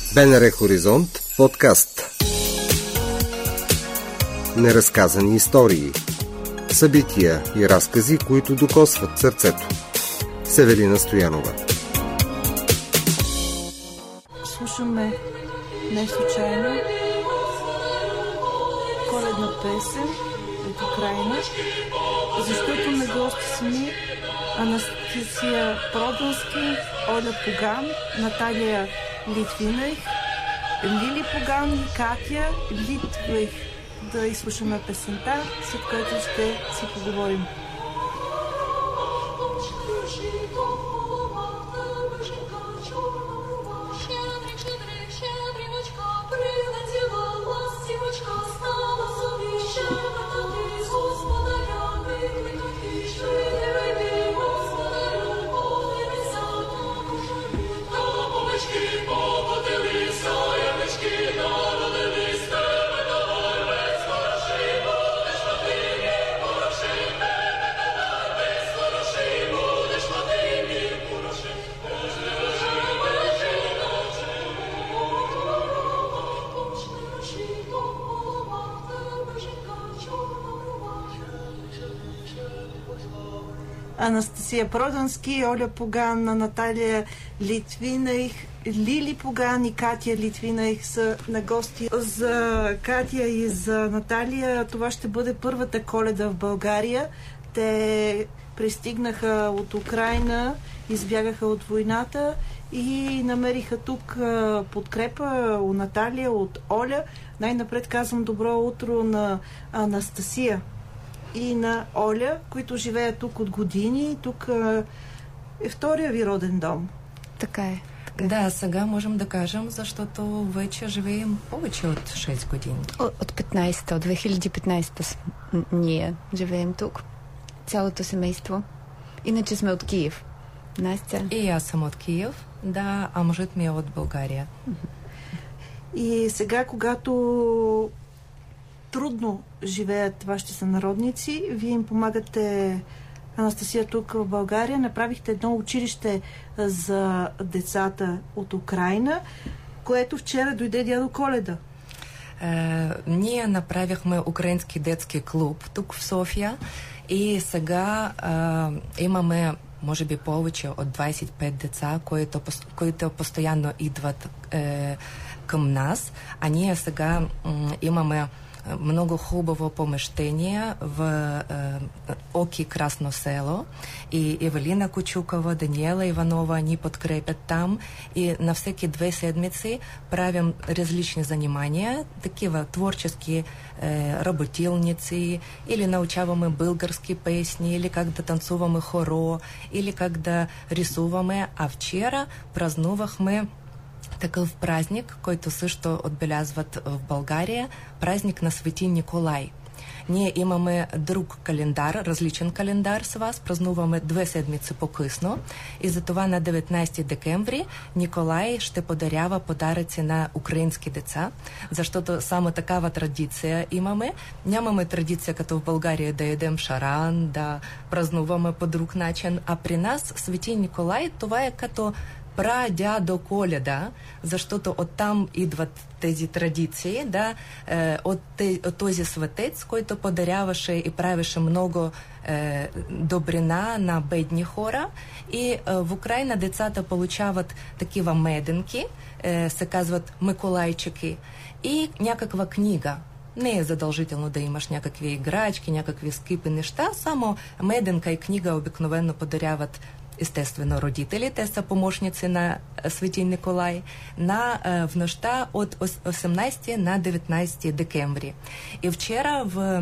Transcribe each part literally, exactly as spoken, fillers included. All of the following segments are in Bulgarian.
БНР Хоризонт подкаст. Неразказани истории. Събития и разкази, които докосват сърцето. С Евелина Стоянова. Слушаме не случайно коледна песен от Украина, защото на гости са ми Анастасия Продански, Оля Поган, Наталия Литвинех, Лили Поган и Катя Литвинех. Да изслушаме песента, след което ще си поговорим. Анастасия Продански, Оля Поган, Наталия Литвинех, Лили Поган и Катя Литвинех са на гости. За Катя и за Наталия това ще бъде първата Коледа в България. Те пристигнаха от Украина, избягаха от войната и намериха тук подкрепа у Наталия, от Оля. Най-напред казвам добро утро на Анастасия и на Оля, които живеят тук от години. Тук е втория ви роден дом. Така е. Така. Да, сега можем да кажем, защото вече живеем повече от шест години. От петнайсета, от две хиляди и петнайсета ние живеем тук. Цялото семейство. Иначе сме от Киев. Настя? И аз съм от Киев, да, а мъжът ми е от България. И сега, когато трудно живеят вашите сънародници, вие им помагате, Анастасия, тук в България. Направихте едно училище за децата от Украина, което вчера дойде дядо Коледа. Е, ние направихме украински детски клуб тук в София и сега е, имаме може би повече от двайсет и пет деца, които, които постоянно идват е, към нас, а ние сега м, имаме много хубаво помещение в е, Оки Красно село и Евелина Кучукова, Даниела Иванова ни подкрепят там и на всеки две седмици правим различни занимания, такива творчески е, работилници, или научаваме български песни, или как да танцуваме хоро, или как да рисуваме, а вчера празнувахме такъв празник, който също отбелязват в България, празник на Свети Николай. Ние имаме друг календар, различен календар с вас, празнуваме две седмици по-късно и затова на деветнайсети декември Николай ще подарява подаръци на украински деца, защото само такава традиция имаме. Нямаме традиция като в България да едем шаран, да празнуваме по друг начин, а при нас Свети Николай това е като прадядо Коледа, защото оттам идват тези традиции, да, е, от, те, от този светец, който подаряваше и правеше много е, добрина на бедни хора. И е, в Украина децата получават такива меденки, е, се казват Миколайчики, и някаква книга. Не е задължително да имаш някакви играчки, някакви скъпи неща, само меденка и книга обикновено подаряват естествено родители. Те са помощници на Свети Николай на, в нощта от осемнайсети на деветнайсети декември. И вчера в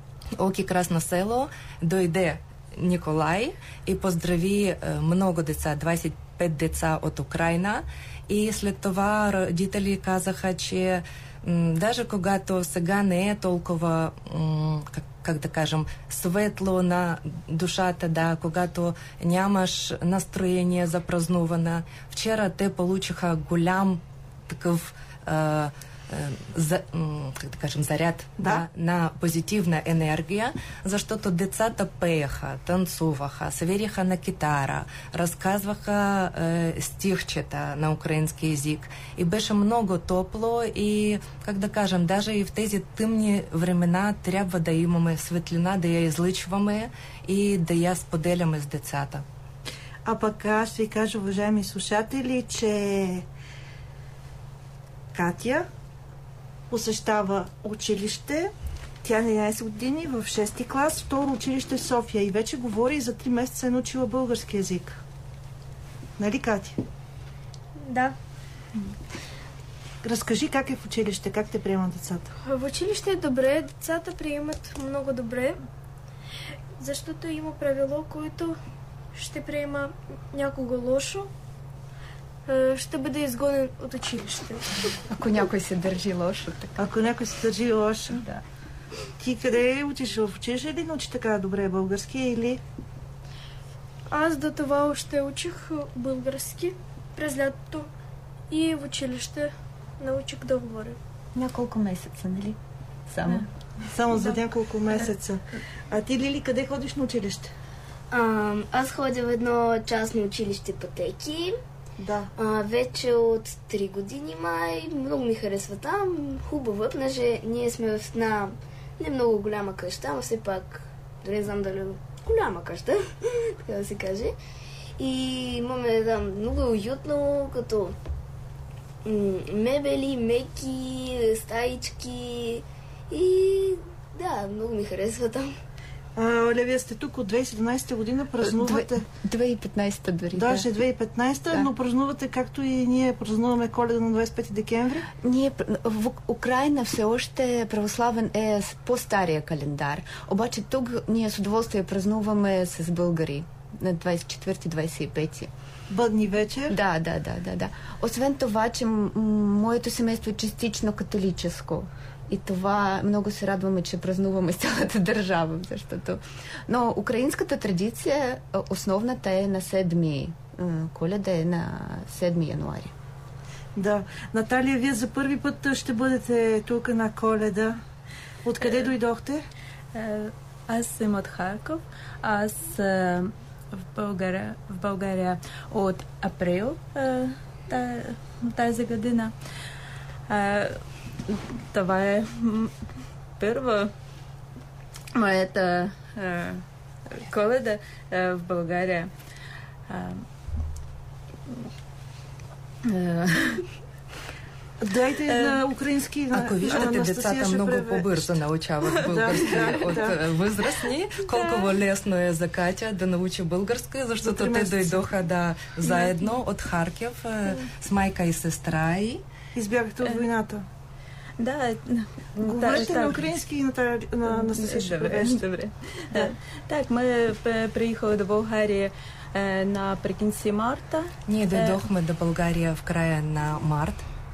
Оки Красно село дойде Николай и поздрави много деца, двайсет и пет деца от Украина, и след това родители казаха, че м, даже когато сега не е толкова м, как как да кажем, светло на душата, да, когато нямаш настроение за празнуване. Вчера те получиха голям такъв а, за, как да кажем, заряд да. Да, на позитивна енергия, защото децата пееха, танцуваха, свириха на китара, разказваха е, стихчета на украински език и беше много топло и, как да кажем, даже и в тези тъмни времена трябва да имаме светлина, да я излъчваме и да я споделяме с децата. А пък аз ще ви кажа, уважаеми слушатели, че Катя посещава училище. Тя на единайсет години в шести клас, второ училище в София и вече говори и за три месеца е научила български език. Нали, Катя? Да. Разкажи как е в училище, как те приемат децата? В училище е добре, децата приемат много добре, защото има правило, което ще приема някого лошо, ще бъде изгонен от училище. Ако някой се държи лошо, така. Ако някой се държи лошо? Да. Ти къде учиш? В училище ли научи така добре български или? Аз до това още учих български през лятото и в училище научих да говоря. Няколко месеца, нали? Само. Само за няколко месеца. А ти, Лили, къде ходиш на училище? А, аз ходя в едно частно училище Пътеки. Да. А, вече от три години май. Много ми харесва там. Хубаво, понеже ние сме в една не много голяма къща, но все пак, дори не знам дали голяма къща, така да се каже. И имаме да, много уютно, като м- мебели, меки, стаички и да, много ми харесва там. А, Оля, вие сте тук от две хиляди и седемнадесета година, празнувате... две хиляди и петнадесета дори. Да, ще е две хиляди и петнадесета, да. Но празнувате както и ние празнуваме Коледа на двадесет и пети декември. Ние в Украина все още православен е с по-стария календар. Обаче тук ние с удоволствие празнуваме с българи на двадесет и четвърти двадесет и пети. Бъдни вечер? Да, да, да, да, да. Освен това, че м- моето семейство е частично католическо. И това много се радваме, че празнуваме с цялата държава, защото... Но украинската традиция, основната е на седми Коледа, е на седми януари. Да. Наталия, вие за първи път ще бъдете тук на Коледа. Откъде е, дойдохте? Е, аз съм от Харков. Аз е, в, България, в България от април е, тази година. Е, Това е първа моята е, Коледа е, в България. Е, Дайте е, на украински. Ако виждате, децата много по-бързо научават български от възрастни. Колко лесно е за Катя да научи български, защото те дойдоха да заедно от Харков с майка и сестра и избягахте от войната. Да, говорите на українській на на Анастасія. Добре, добре. Да. Так, ми приїхали до Болгарії наприкінці марта. Ние дойдохме до България в края на март.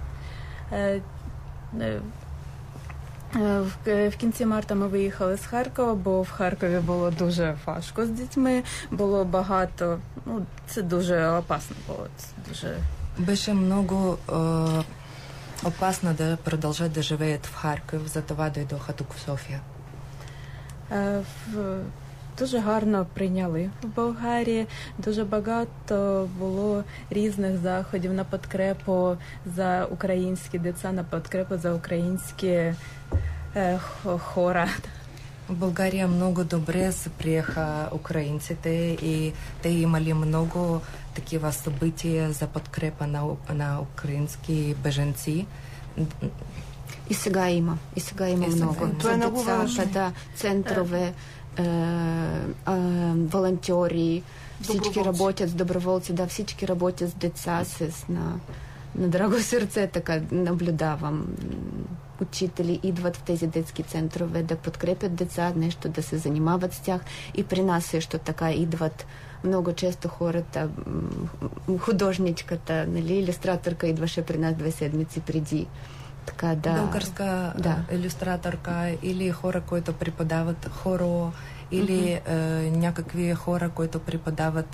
В, в кінці марта ми виїхали з Харкова, бо в Харкові було дуже важко з дітьми, було багато, ну, це дуже опасно було, це дуже... Беше много е, опасно да продължат да живеят в Харків, затова дойдоха тук в Софія. Е, в, дуже гарно прийняли в Болгарії, дуже багато було різних заходів на підкрепу за українські дитя, на підкрепу за українські е, хора. В България много добре се приеха украинците и те имали много такива събития за подкрепа на, на украински беженци. И сега има. И сега има и много. Сега има. Това е много важно. Да, центрове, е, е, волонтери, всички работят с доброволци, да, всички работят с деца, с на, на драго сърце, така наблюдавам. Учители идват в тези детски центрове да подкрепят деца, нещо да се занимават с тях. И при нас също така идват много често хората, художничката, нали, илюстраторка идваше при нас две седмици преди. Така, да. Българска да. илюстраторка или хора, които преподават хоро, или mm-hmm. е, някакви хора, които преподават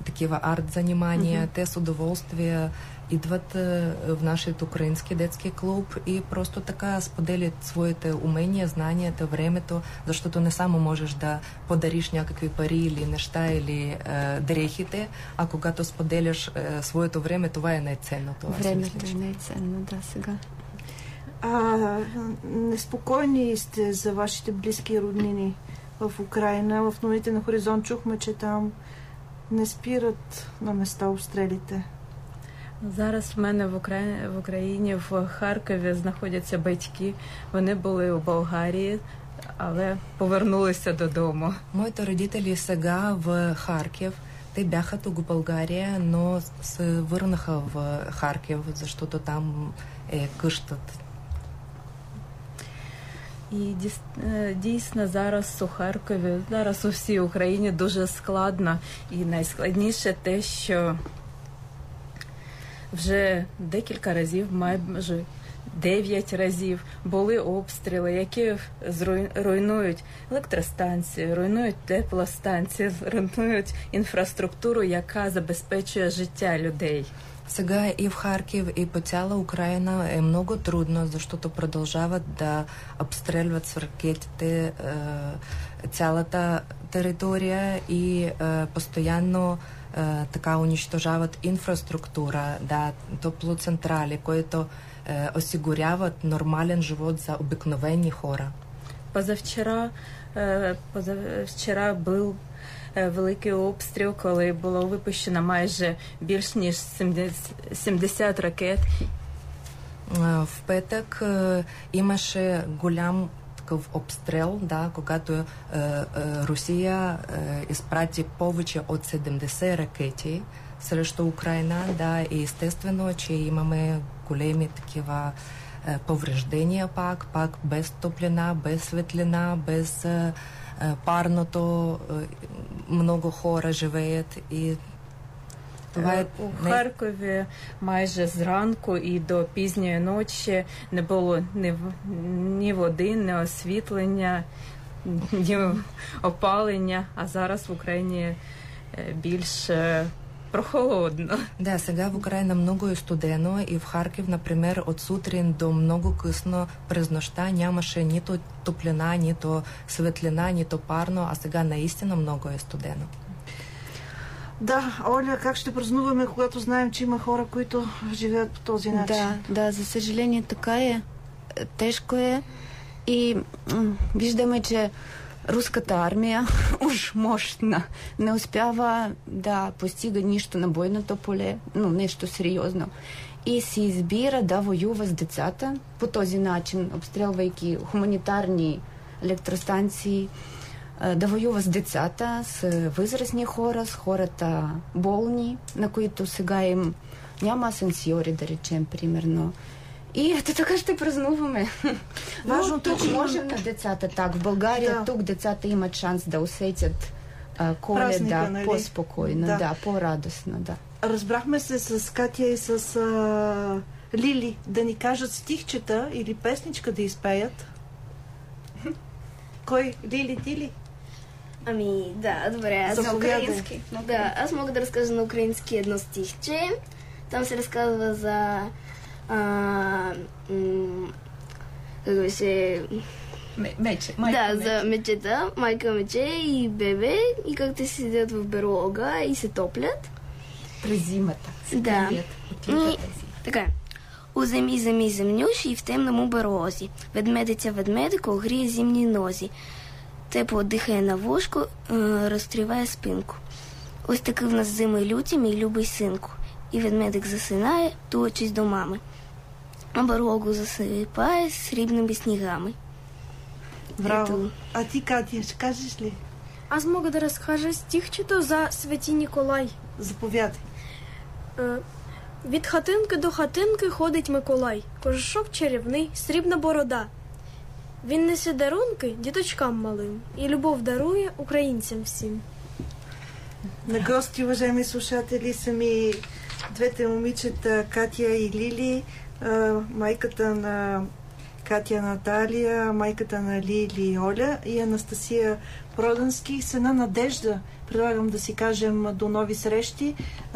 такива арт занимания. Mm-hmm. Те с удоволствие идват в нашия украински детски клуб и просто така споделят своите умения, знанията, времето, защото не само можеш да подариш някакви пари или неща или е, дрехите, а когато споделяш е, своето време, това е най-ценно. Това времето е най-ценно, да, сега. А, неспокойни сте за вашите близки роднини в Украина. В новините на Хоризонт чухме, че там не спират на места обстрелите. Зараз в мене в Україні, в Україні, в Харкові знаходяться батьки. Вони були у Болгарії, але повернулися додому. Моите родители сега в Харків. Те бяха тук в България, но се върнаха в Харків, защото там е къщата. І дійсно зараз у Харкові, зараз у всій Україні дуже складно. І найскладніше те, що вже декілька разів, майже дев'ять разів, були обстріли, які руйнують електростанції, руйнують теплостанції, руйнують інфраструктуру, яка забезпечує життя людей. Сега и в Харків, и по цяла Украина е много трудно, защото продължават да обстрелват с ракетите е, цялата територия и е, постоянно е, така унищожават инфраструктура, да, топлоцентрали, които е, осигуряват нормален живот за обикновени хора. Позавчора, е, позавчора був великий обстріл, коли було випущено майже більш ніж сімдесят ракет. В петък е, имаше голям такъв обстрел, да, когато е, е, Русия е, изпрати повече от седемдесет ракети срещу Украина, да, и естествено, че имаме големи такива е, повреждения пак, пак без топлина, без светлина, без е, парното, много хора живеят і това е... У Харкові майже зранку і до пізньої ночі не було ні, ні води, ні освітлення, ні опалення, а зараз в Україні більш прохолодно. Да, сега в Украина много е студено и в Харків, например, от сутрин до много късно през нощта нямаше нито топлина, нито светлина, нито парно, а сега наистина много е студено. Да, Оля, как ще празнуваме, когато знаем, че има хора, които живеят по този начин? Да, да, за съжаление така е. Тежко е и м- виждаме, че руската армия, уж мощна, не успява да постига нищо на бойното поле, ну, нещо сериозно. И се избира да воюва с децата по този начин, обстрелвайки хуманитарни електростанции, да воюва с децата, с възрастни хора, с хората болни, на които сега им няма асансьори, да речем, примерно. И ето така ще празнуваме. Важно тук че можем на децата так. В България да. Тук децата имат шанс да усетят а, Коледа, нали? По-спокойно, да. Да, по-радостно, да. Разбрахме се с Катя и с а, Лили да ни кажат стихчета или песничка да изпеят. Кой? Лили, ти ли? Ами, да, добре. Аз на украински. Да, аз мога да разкажа на украински едно стихче. Там се разказва за а, м- как беше... Мече. Да, мече. За мечета, майка мече и бебе, и как те си седят в берлога и се топлят. През зимата. Да. И, така. У земі земі земнющі і в темному берлозі. Ведмедиця ведмедику гріє зимні нозі. Тепло дихає на вушку, е- розтриває спинку. Ось таки в нас зими люті, мій любий синку. І ведмедик засинає, тулячись до мами. А берлогу засипає срібними снігами. Браво. Ето. А ти, Катя, ще кажеш ли? Аз мога да разкажа стихчето за Свети Ніколай. Заповядай. Е, від хатинки до хатинки ходить Миколай. Кожушок чарівний, срібна борода. Він несе дарунки діточкам малим і любов дарує українцям всім. На гости, уважаеми слушатели, са ми двете момичета Катя и Лили, майката на Катя Наталия, майката на Лили и Оля, и Анастасия Продански с една надежда. Предлагам да си кажем до нови срещи,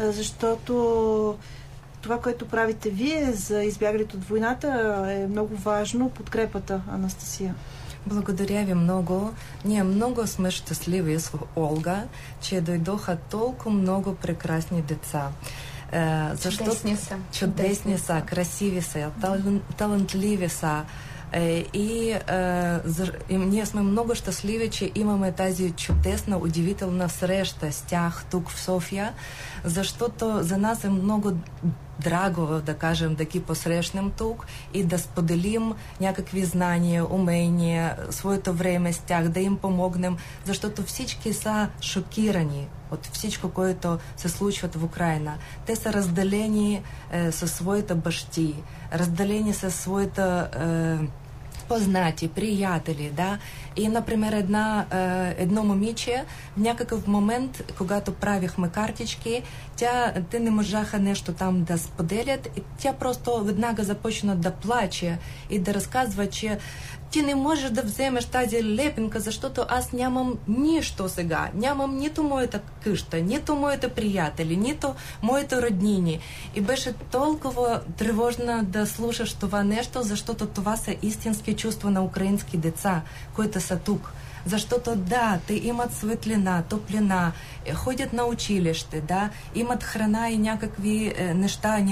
защото това, което правите вие за избягалите от войната, е много важно. Подкрепата, Анастасия. Благодаря ви много. Ние много сме щастливи с Олга, че дойдоха толкова много прекрасни деца. Uh, защо... Чудесни са. Чудесни са, красиви са, тал... талантливи са. Uh, и, uh, и ние сме много щастливи, че имаме тази чудесна, удивителна среща с тях тук в София, защото за нас е много драго, да кажем, да ги посрещнем тук и да споделим някакви знания, умения, своето време с тях, да им помогнем, защото всички са шокирани от всичко, което се случва в Украина. Те са разделени е, със своите бащи, разделени със своите е, познати, приятели, да. И, например, една, е, едно момиче в някакъв момент, когато правихме картички, тя, те не можаха нещо там да споделят, и тя просто веднага започна да плаче и да разказва, че ти не можеш да вземеш тази лепенка, защото аз нямам нищо сега. Нямам нито моята къща, нито моите приятели, нито моите роднини. И беше толкова тревожно да слушаш това нещо, защото това са истински чувства на украински деца, които са тук. Защото да, те имат светлина, топлина, ходят на училище, да, имат храна и някакви е, неща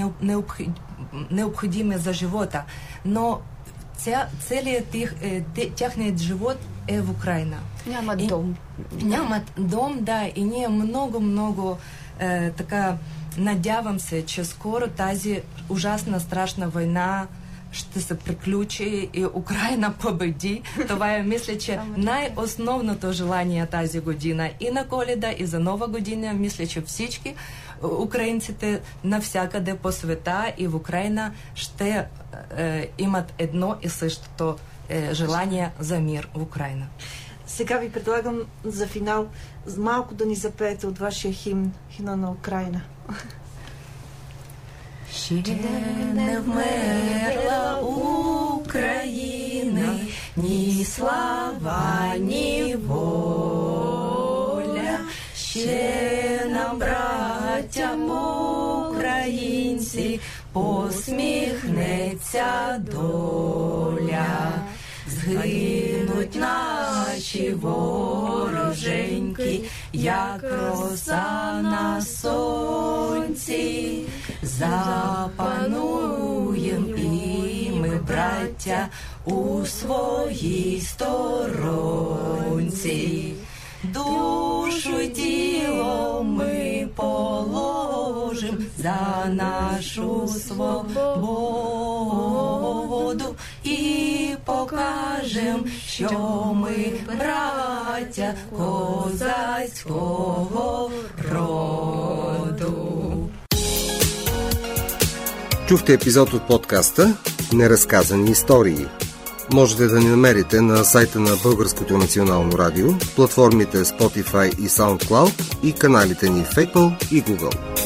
необходими за живота. Но Ця, целият тих, е, тяхният живот е в Украина. Нямат и, дом. Нямат дом, да, и ние много-много е, така надявам се, че скоро тази ужасна, страшна война ще се приключи и Украина победи. Това е, мисля, че най-основното желание тази година и на Коледа, и за Нова година. Мисля, че всички украинците навсякъде по света и в Украина ще е, имат едно и същото е, желание за мир в Украина. Сега ви предлагам за финал малко да ни запеете от вашия химн, химна на Украина. Ще не вмерла Україна, ні слава, ні воля, ще нам, браттям українці, посміхнеться доля. Згинуть наші вороженьки, як роса на сонці. Запануєм і ми, браття, у своїй сторонці. Душу й тіло ми положим за нашу свободу і покажем, що ми браття козацького роду. Чухте епизод от подкаста "Неразказани истории". Можете да ни намерите на сайта на Българското национално радио, платформите Spotify и SoundCloud и каналите ни в Apple и Google.